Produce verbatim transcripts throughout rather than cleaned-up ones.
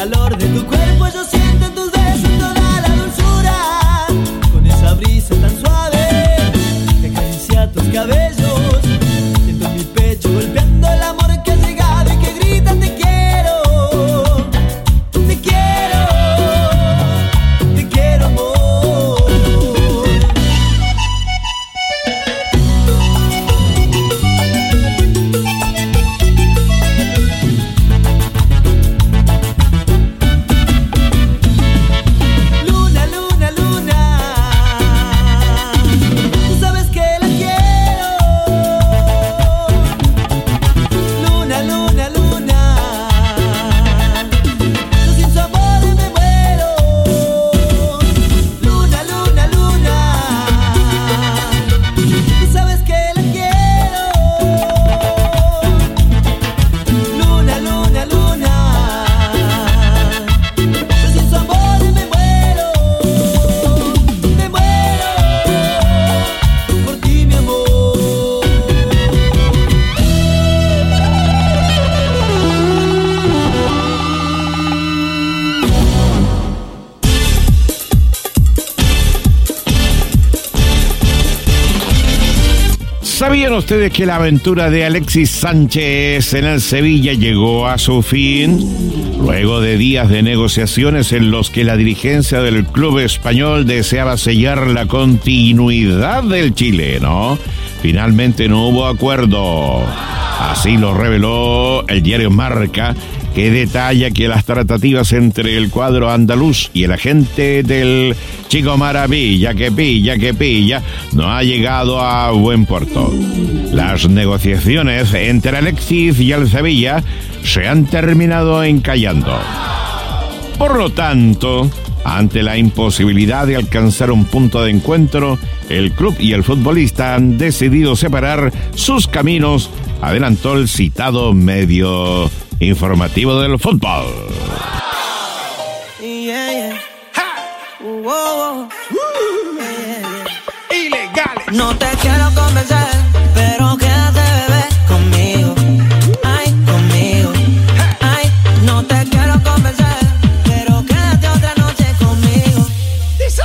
calor de tu cuerpo yo siento en tus besos toda la dulzura. Con esa brisa tan suave que acaricia tus cabellos, siento en mi pecho golpeando el amor que ha llegado y que grita te quiero, te quiero, te quiero amor. ¿Sabían ustedes que la aventura de Alexis Sánchez en el Sevilla llegó a su fin? Luego de días de negociaciones en los que la dirigencia del club español deseaba sellar la continuidad del chileno, finalmente no hubo acuerdo. Así lo reveló el diario Marca, que detalla que las tratativas entre el cuadro andaluz y el agente del Chico Maravilla, que pilla, que pilla, no ha llegado a buen puerto. Las negociaciones entre Alexis y el Sevilla se han terminado encallando. Por lo tanto, ante la imposibilidad de alcanzar un punto de encuentro, el club y el futbolista han decidido separar sus caminos, adelantó el citado medio informativo del fútbol. Yeah, yeah. Uh, oh, oh. Yeah, yeah. Ilegales. No te quiero convencer, pero quédate, bebé, conmigo. Ay, conmigo. Ay, no te quiero convencer, pero quédate otra noche conmigo. Dice.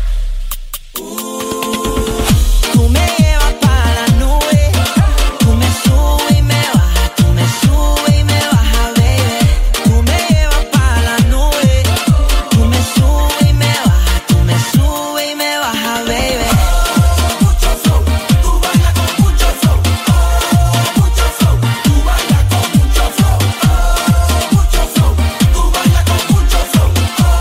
Tú me llevas para la nube, tú me subes y me bajas, tú me subes y me bajas, baby. Tú me llevas para la nube, tú me subes y me bajas, tú me subes y me bajas, baby. Mucho flow, tú bailas con mucho flow. Mucho flow, tú bailas con mucho flow. Mucho flow, tú bailas con mucho flow.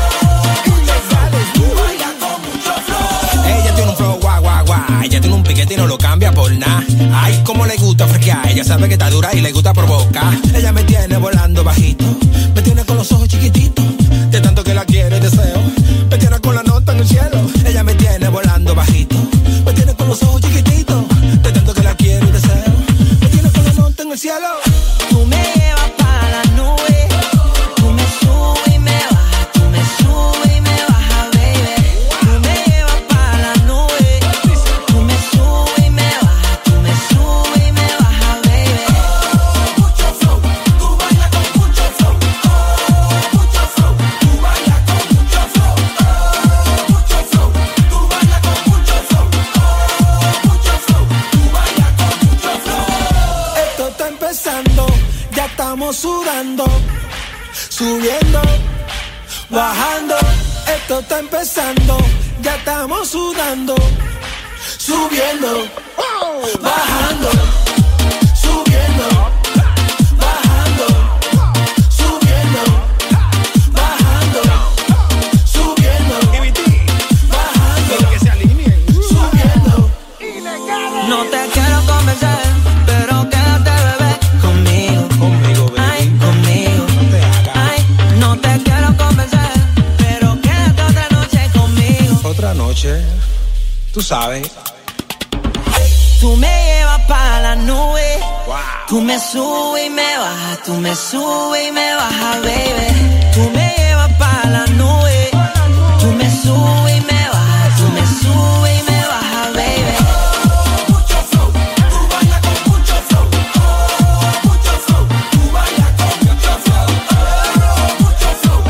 Tú bailas con mucho flow. Ella tiene un flow guau, guau, guau. Ella tiene un piquete y no lo cambia por nada. Ay, como le gusta fresquear. Ella sabe que está dura y le gusta provocar. Ella me tiene volando bajito, me tiene con los ojos chiquititos, de tanto que la quiero y deseo. Me tiene con la nota en el cielo. Ella me tiene volando bajito, me tiene con los ojos chiquititos, de tanto que la quiero y deseo. Me tiene con la nota en el cielo. Tú me llevas para la nube, tú me subes y me bajas, tú me subes y me bajas, baby. Tú me llevas para la nube, tú me subes y me bajas, tú me subes y me bajas, baby. Mucho flow, tú bailas con mucho flow. Mucho flow, tú bailas con mucho flow. Mucho flow, tú bailas con mucho flow. Mucho flow, tú bailas con mucho flow. Esto está empezando, ya estamos sudando, subiendo, bajando. Esto está empezando, ya estamos sudando, subiendo, bajando, subiendo, bajando, subiendo, bajando, subiendo, bajando, que se alineen, subiendo. No te quiero convencer, pero quédate, bebé, conmigo. Conmigo, baby. Ay, conmigo. No te hagas. Ay, no te quiero convencer, pero quédate otra noche conmigo. Otra noche, tú sabes. Tú me llevas para la nube, Wow. tú me subes y me bajas, tú me subes y me bajas, baby. Tú me llevas para la nube, tú me subes y me bajas, tú me subes y me bajas, baby. Mucho flow, tú bailas con mucho flow. Mucho flow, tú bailas con mucho flow. Mucho flow,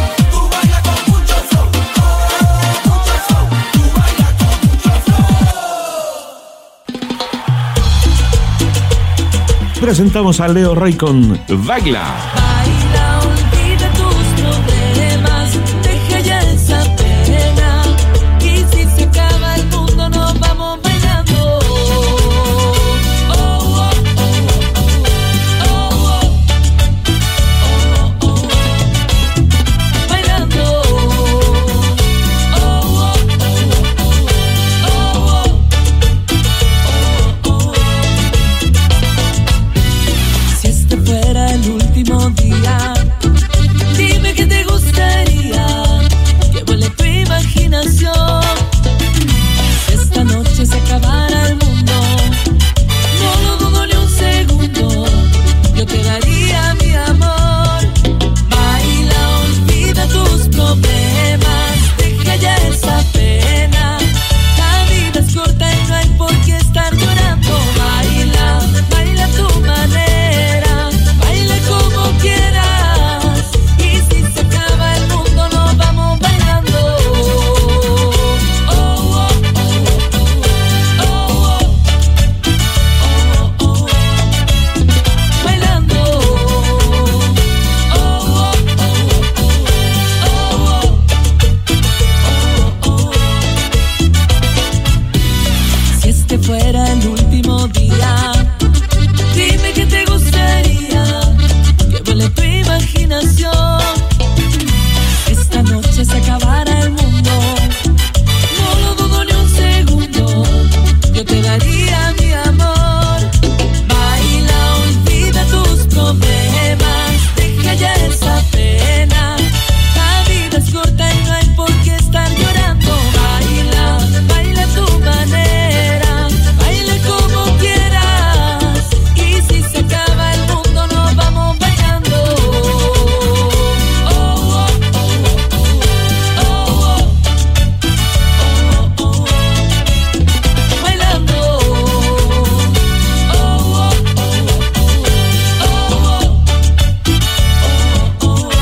presentamos a Leo Rey con Baila. Baila, olvida tus problemas, deja ya esa pena. Y si se acaba el mundo, nos vamos bailando. Oh, oh, oh, oh, oh, oh, oh. Bailando. Oh, oh, oh, oh, oh. Si este fuera el último día, dime qué te gustaría, que vuele tu imaginación. Si esta noche se acabara el mundo, no lo dudo ni un segundo, yo te daría mi amor. Baila, olvida tus problemas, deja ya esa pena. La vida es corta y no hay por qué estar llorando. Baila, baila a tu manera, baila como quieras. Y si se acaba el mundo, nos vamos bailando. Oh, oh, oh, oh, oh, oh, oh. Bailando. Oh, oh, oh, oh, oh, oh. Si este fuera el último día, dime qué te gustaría, que vuele tu imaginación. Esta noche se acabara el mundo, no lo dudo ni un segundo, yo te daría mi amor. Baila, olvida tus problemas, deja ya esa pena. La vida es corta y no hay por qué estar llorando. Baila, baila a tu manera, baila como quieras. Y si se acaba el mundo, nos vamos bailando. Oh, oh, oh, oh, oh, oh. Bailando. Oh, oh, oh, oh, oh.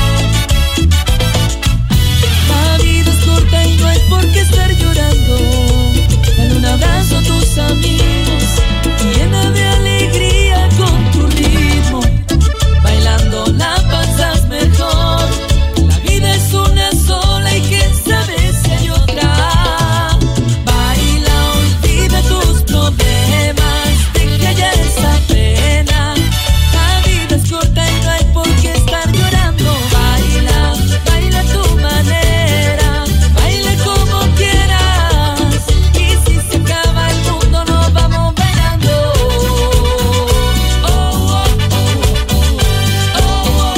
La vida es corta y no hay por qué estar llorando. Dale un abrazo a tus amigos, llena de alegría con tu ritmo. Bailando la pasas mejor. La vida es una sola y quién sabe si hay otra. Baila, olvida tus problemas, deja ya esa pena. La vida es corta y no hay por qué estar llorando. Baila, baila a tu manera, baila como quieras. Y si se acaba el mundo, nos vamos bailando. Oh, oh, oh, oh,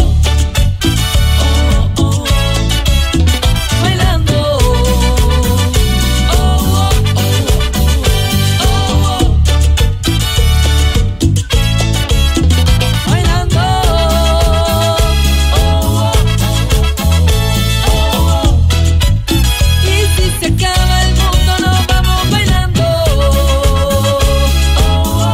oh, oh. Bailando. Oh, oh, oh, oh, bailando. Oh, oh, oh. Y si se acaba el mundo, nos vamos bailando. Oh, oh,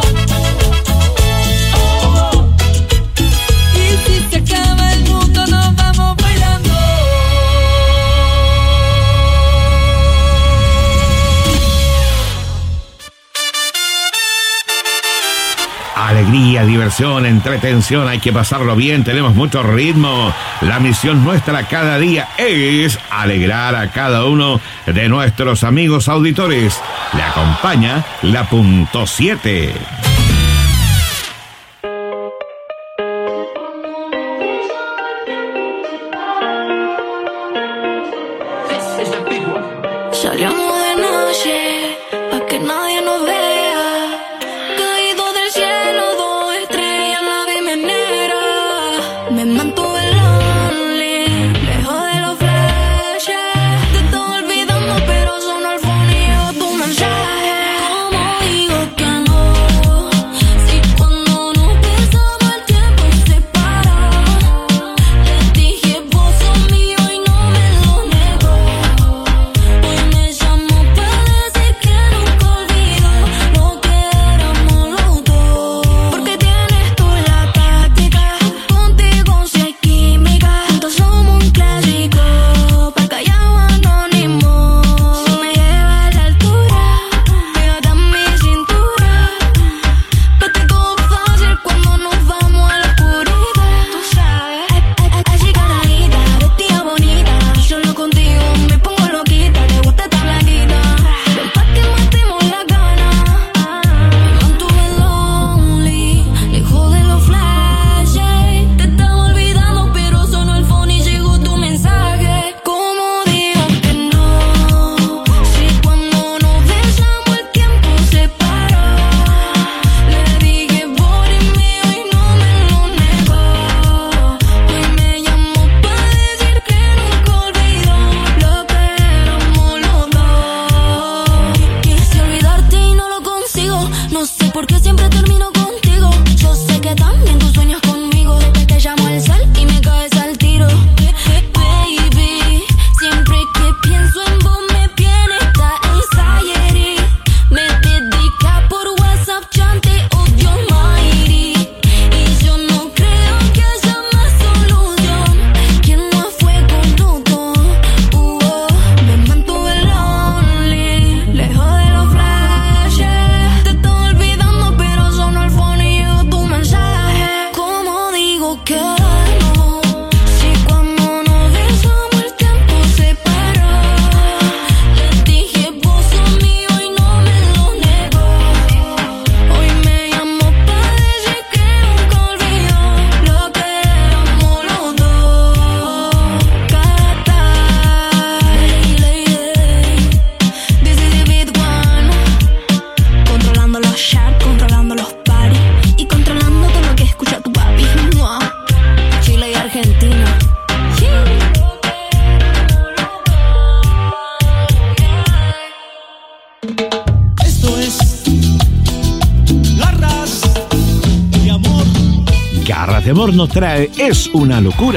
oh. Y si se acaba el mundo, nos vamos bailando. Alegría, diversión, entretención, hay que pasarlo bien, tenemos mucho ritmo. La misión nuestra cada día es alegrar a cada uno de nuestros amigos auditores. Le acompaña la punto siete. Salíamos de noche, pa' que nadie nos vea. Caído del cielo, dos estrellas en la bimenera. Me mantuve lonely, lejos de los flashes. Te estaba olvidando, pero sonó el phone y llegó tu mensaje. ¿Cómo digo que no? Si cuando nos besamos el tiempo se paró. Les dije vos sos mío y no me lo negó. Hoy me llamó amor nos trae es una locura.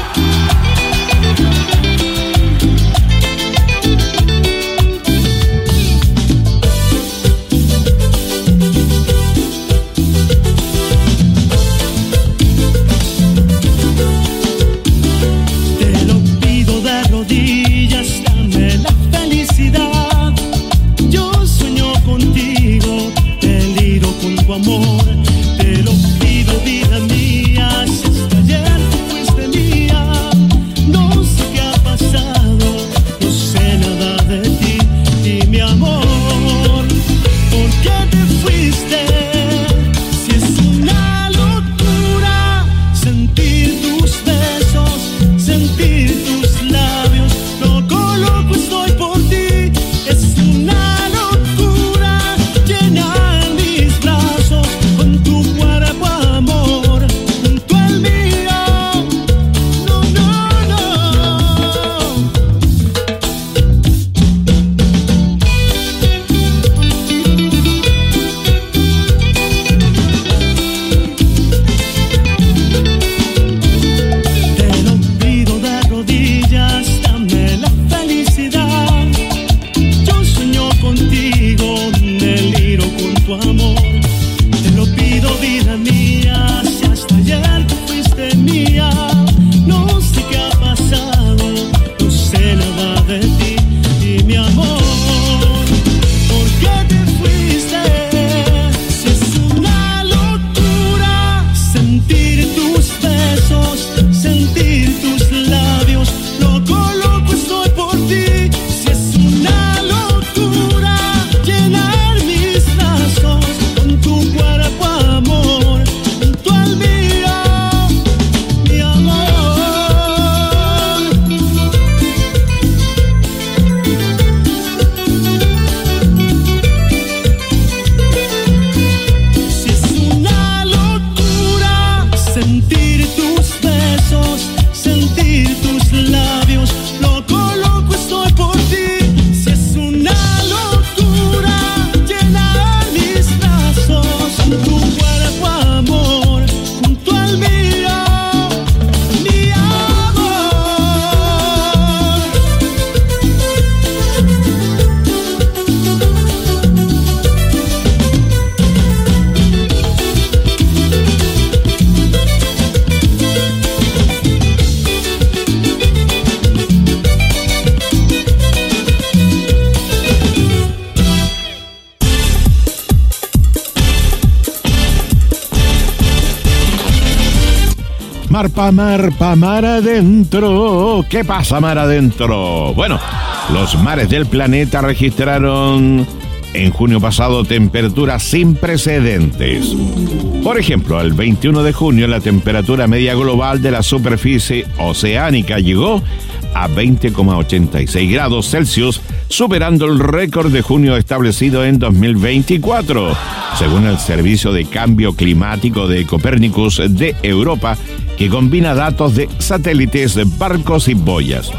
Mar pa' mar, pa' mar adentro. ¿Qué pasa mar adentro? Bueno, los mares del planeta registraron en junio pasado temperaturas sin precedentes. Por ejemplo, el veintiuno de junio la temperatura media global de la superficie oceánica llegó a veinte coma ochenta y seis grados Celsius, superando el récord de junio establecido en dos mil veinticuatro, según el Servicio de Cambio Climático de Copérnicus de Europa, que combina datos de satélites, barcos y boyas.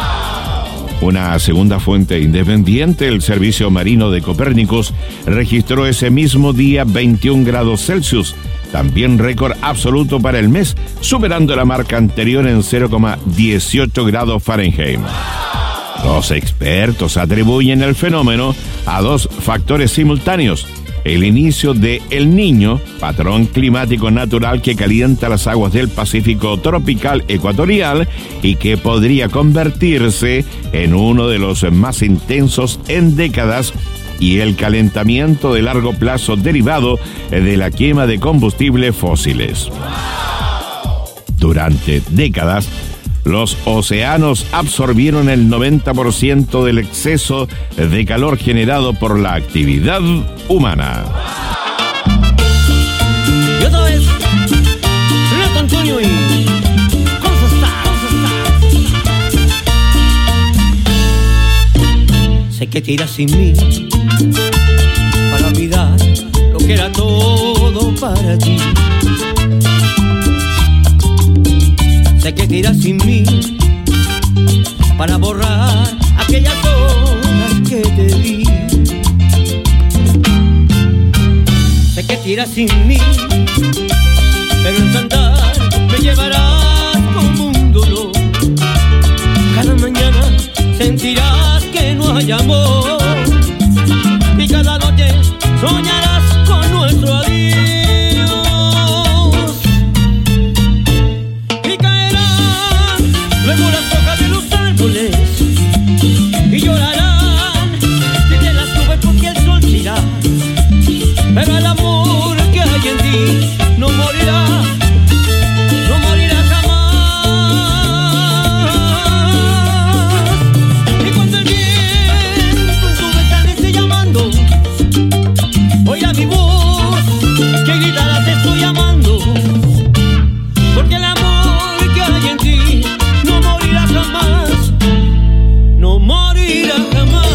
Una segunda fuente independiente, el Servicio Marino de Copérnicus, registró ese mismo día veintiún grados Celsius, también récord absoluto para el mes, superando la marca anterior en cero coma dieciocho grados Fahrenheit. Los expertos atribuyen el fenómeno a dos factores simultáneos: el inicio de El Niño, patrón climático natural que calienta las aguas del Pacífico tropical ecuatorial y que podría convertirse en uno de los más intensos en décadas, y el calentamiento de largo plazo derivado de la quema de combustibles fósiles. Durante décadas, los océanos absorbieron el noventa por ciento del exceso de calor generado por la actividad humana. Y otra vez, Renato Antonio y sé que te irás sin mí para olvidar lo que era todo para ti. Sé que te irás sin mí para borrar aquellas horas que te di. Sé que te irás sin mí, pero en tu andar llevarás como un dolor. Cada mañana sentirás que no hay amor y cada noche soñarás con nuestro adiós. Y caerán luego las hojas de los árboles y llorarán desde las nubes porque el sol se irá. Pero el amor que hay en ti no morirá, no morirá jamás. Y cuando el viento en tu ventana esté llamando, oiga mi voz que gritará te estoy llamando. Porque el amor que hay en ti no morirá jamás, no morirá jamás.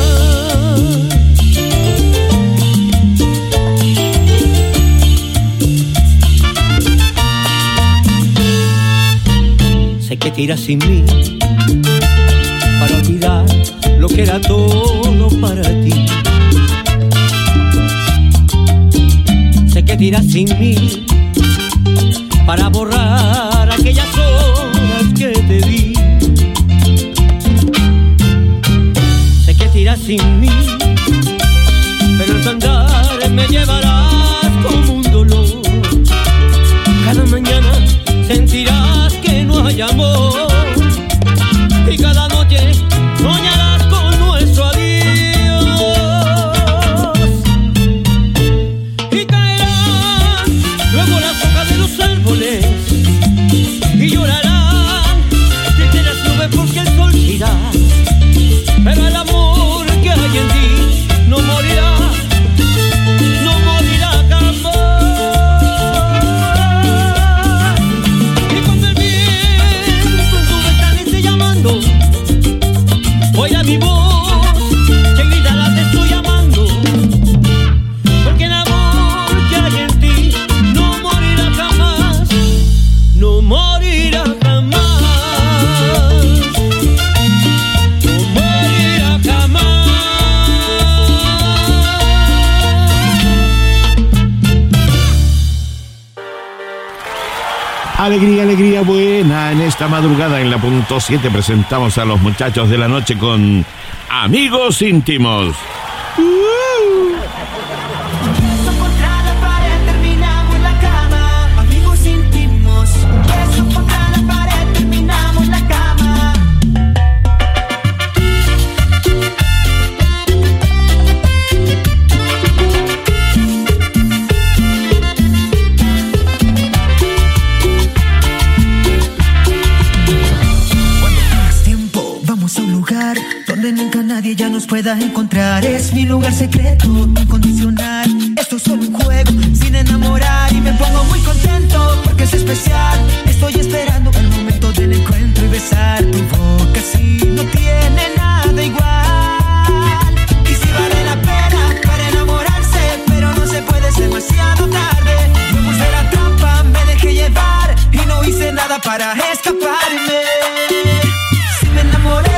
Sé que te irás sin mí para olvidar lo que era todo para ti. Sé que te irás sin mí para borrar aquellas horas que te di. Sé que te irás sin mí, pero al andar me llevarás como un dolor. Cada mañana sentirás que no hay amor y cada noche soñarás con nuestro adiós. Y caerán luego las hojas de los árboles y llorarán desde las nubes porque el sol se irá. Pero el amor que hay en ti no morirá, no morirá jamás. Oiga mi voz que gritará te estoy llamando. Porque el amor que hay en ti no morirá jamás, no morirá jamás, no morirá jamás. Alegría, alegría buena. En esta madrugada en la punto siete presentamos a los muchachos de la noche con Amigos Íntimos. Uh. Beso contra la pared, terminamos en la cama. Amigos íntimos. Beso contra la pared, terminamos en la cama. Donde nunca nadie ya nos pueda encontrar. Es mi lugar secreto, incondicional. Esto es solo un juego, sin enamorar. Y me pongo muy contento porque es especial. Estoy esperando el momento del encuentro y besar tu boca. Si no tiene nada igual. Y si vale la pena para enamorarse, pero no se puede, es demasiado tarde. Me puse la trampa, me dejé llevar y no hice nada para escaparme. Si me enamoré,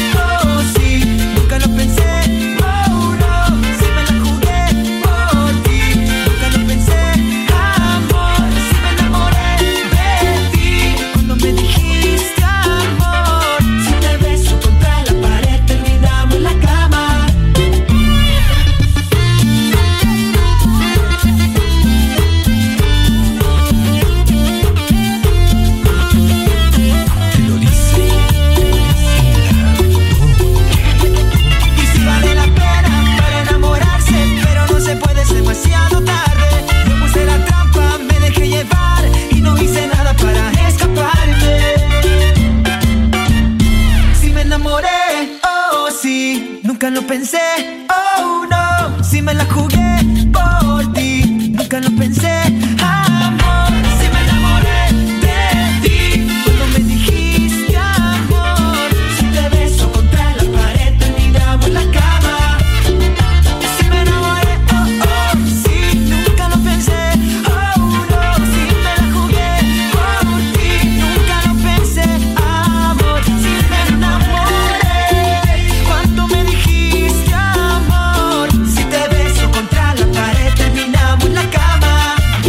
nunca lo pensé, oh no, si me la jugué por ti, nunca lo pensé, amor, si me enamoré de ti, cuando me dijiste amor, si te beso contra la pared, terminamos en la cama, si me enamoré, oh oh, sí, nunca lo pensé, oh no, si me la jugué por ti, nunca lo pensé, amor, si me enamoré, cuando me dijiste amor, si te beso contra la pared, terminamos en la cama.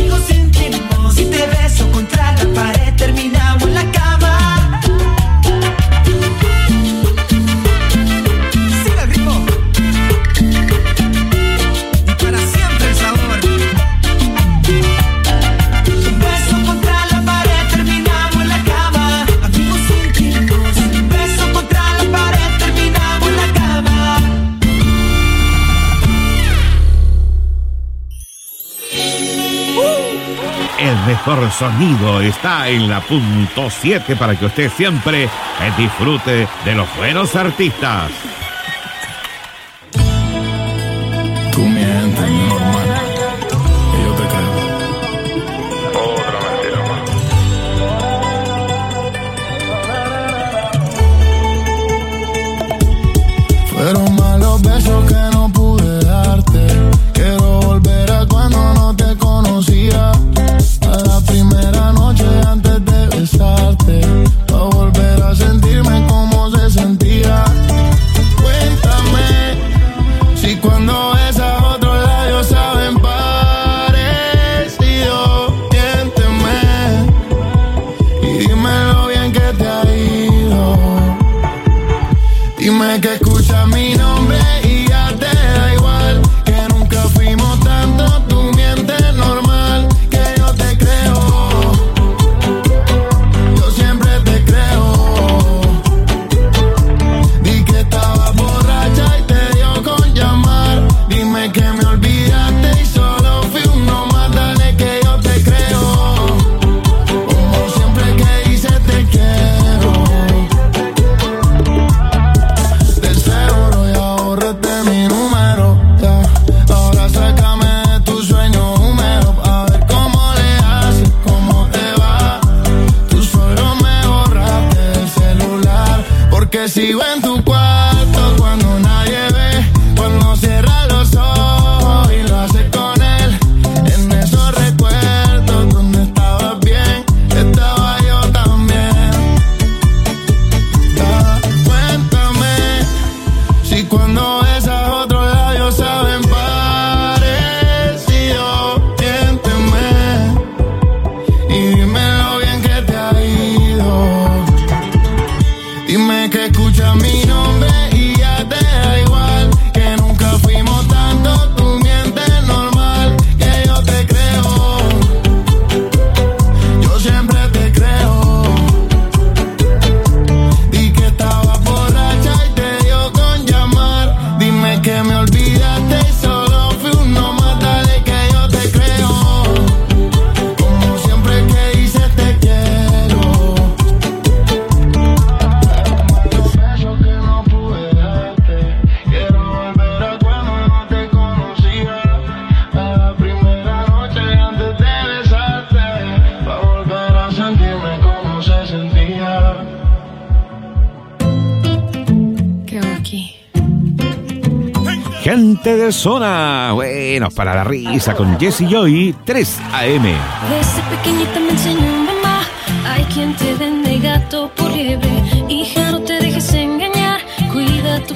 mejor sonido está en la punto siete para que usted siempre disfrute de los buenos artistas. Tú mientes, normal. Y yo te creo. Otra mentira más. Fueron malos besos que no pude darte. Quiero volver a cuando no te conocía. A la primera noche antes de besarte. A volver a sentirme como se sentía. Cuéntame si cuando besas a otros labios saben parecido. Miénteme y dime lo bien que te ha ido. Dime que escuchas mi nombre y ya te da igual. Que nunca fuimos tanto, tú mientes normal. Que yo te creo, yo siempre te creo. Di que estabas borracha y te dio con llamar. Dime que me olvidaste y solo fui uno más. Dale que yo te creo. Como siempre que hice te quiero. Del seguro ya borraste mi número, ya. Ahora sácame de tu sueño húmedo. A ver cómo le haces, cómo te va. Tú solo me borraste del celular. Porque sigo en tu cuarto cuando nadie ve. Cuando cierras los ojos y lo haces con él. En esos recuerdos donde estabas bien, estaba yo también. Ya, cuéntame si cuando besas a otros labios saben parecido. Miénteme y dime lo bien que te ha ido. Dime que escuchas mi nombre y ya te da igual. Que nunca fuimos tanto, tú mientes normal. Que yo te creo, yo siempre te creo. Di que estabas borracha y te dio con llamar. Dime que me olvidaste y solo fui uno más. Dale que yo te creo. Como siempre que hice te quiero. Los besos que no pude darte. Quiero volver a cuando no te conocía. A la primera noche antes de besarte. Pa' volver a sentirme como se sentía. ¿Qué hago aquí? Gente de zona, bueno, para la risa con Jesse Joy, tres a eme. Desde pequeñita me enseñó mamá. Hay quien te vende gato por liebre y